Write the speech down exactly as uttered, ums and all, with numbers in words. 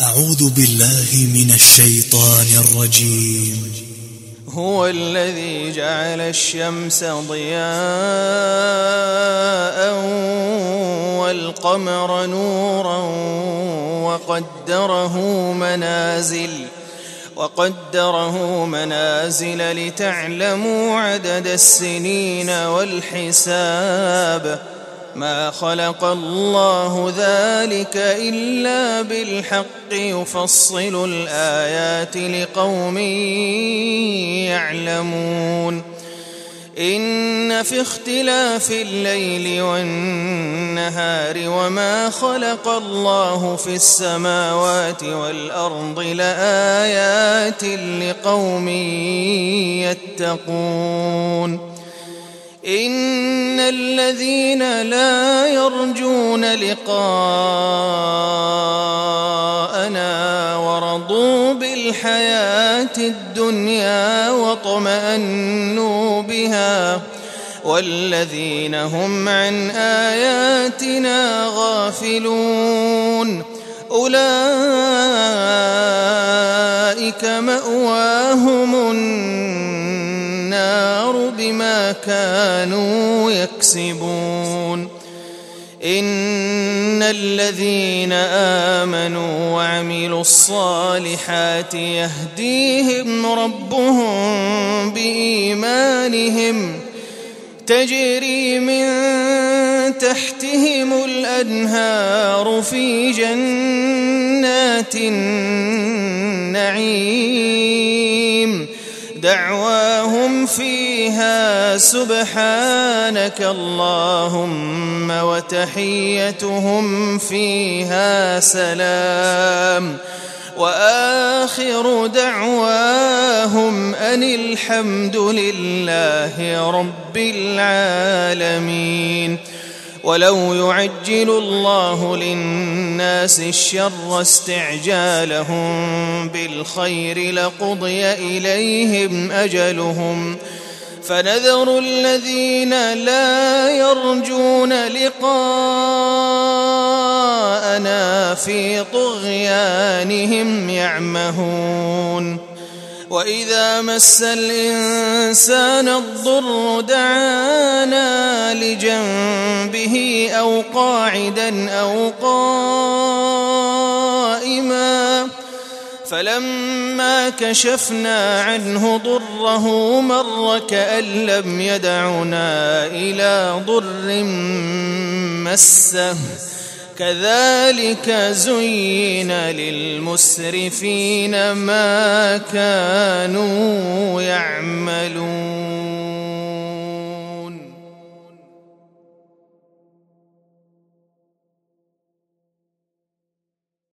أعوذ بالله من الشيطان الرجيم. هو الذي جعل الشمس ضياء والقمر نورا وقدره منازل وقدره منازل لتعلموا عدد السنين والحساب ما خلق الله ذلك إلا بالحق يفصل الآيات لقوم يعلمون. إن في اختلاف الليل والنهار وما خلق الله في السماوات والأرض لآيات لقوم يتقون. إن الذين لا يرجون لقاءنا ورضوا بالحياة الدنيا واطمأنوا بها والذين هم عن آياتنا غافلون أولئك مأواهم النار بما كانوا يكسبون. إن الذين آمنوا وعملوا الصالحات يهديهم ربهم بإيمانهم تجري من تحتهم الأنهار في جنات النعيم دعواهم فيها سبحانك اللهم وتحيتهم فيها سلام وآخر دعواهم أن الحمد لله رب العالمين. ولو يعجل الله للناس الشر استعجالهم بالخير لقضي إليهم أجلهم فنذر الذين لا يرجون لقاءنا في طغيانهم يعمهون. وإذا مس الإنسان الضر دعانا لجنبه أو قاعدا أو قائما فلما كشفنا عنه ضره مر كأن لم يدعنا إلى ضر مسه كذلك زين للمسرفين ما كانوا يعملون.